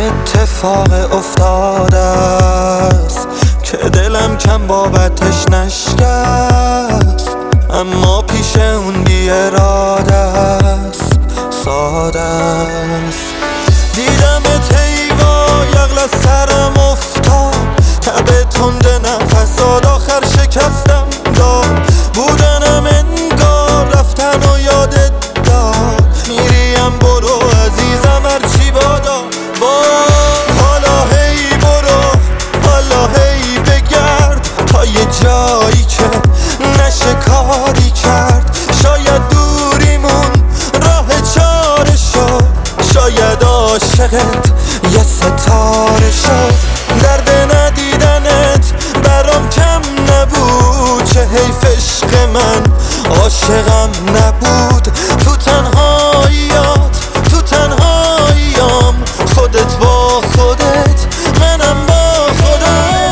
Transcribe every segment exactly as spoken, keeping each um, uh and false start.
اتفاق افتاده است که دلم کم بابتش نشکست، اما پیش اون بی اراده است، ساده است. دیدم تیوا یغل از سرم افتاد، تب تند نفساد آخر شکستم داد. بودنم انگار رفتن و یادت داد، میریم برو عزیزم هرچی بادا. با حالا هی برو، حالا هی بگرد تا یه جایی که نشه کاری کرد. شاید دوریمون راه چاره شد، شاید عاشقت یه ستاره شد. درد ندیدنت برام کم نبود، چه حیف عشق من عاشقم نبود. تو تنهاییات تو تنهاییام، خودت با خودت منم با خودم.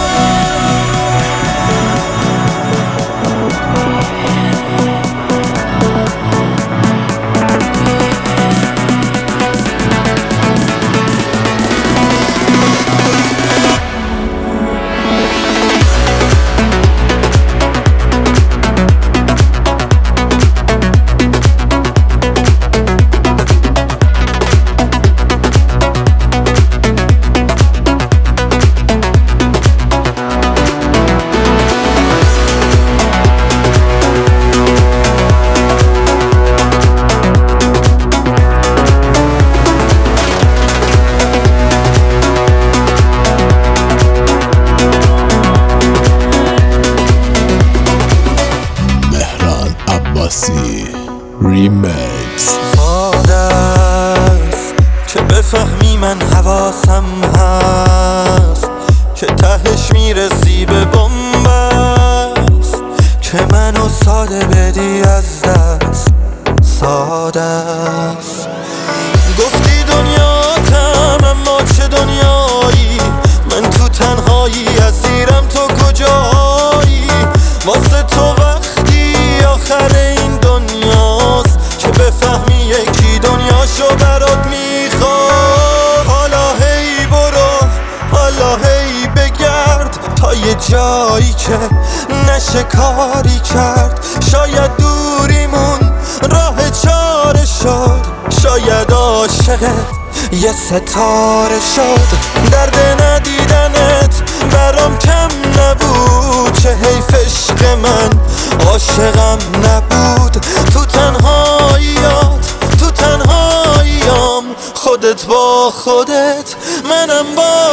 ریمیکس. ساده است که بفهمی من حواسم هست، که تهش میرسی به بنبست، که منو ساده بدی از دست. ساده است گفتی دنیاتم، اما چه دنیایی؟ من تو تنهایی اسیرم، تو کجایی؟ واسه تو وقتی آخر این دنیاست که بفهمی یکی دنیاشو برات میخواد. حالا هی برو، حالا هی بگرد تا یه جایی که نشه کاری کرد. شاید دوریمون راه چاره شد، شاید عاشقت یه ستاره شد. درد ندیدنت برام کم نبود، چه حیف عشق من عاشقم نبود. تو تنهاییات تو تنهاییام، خودت با خودت منم با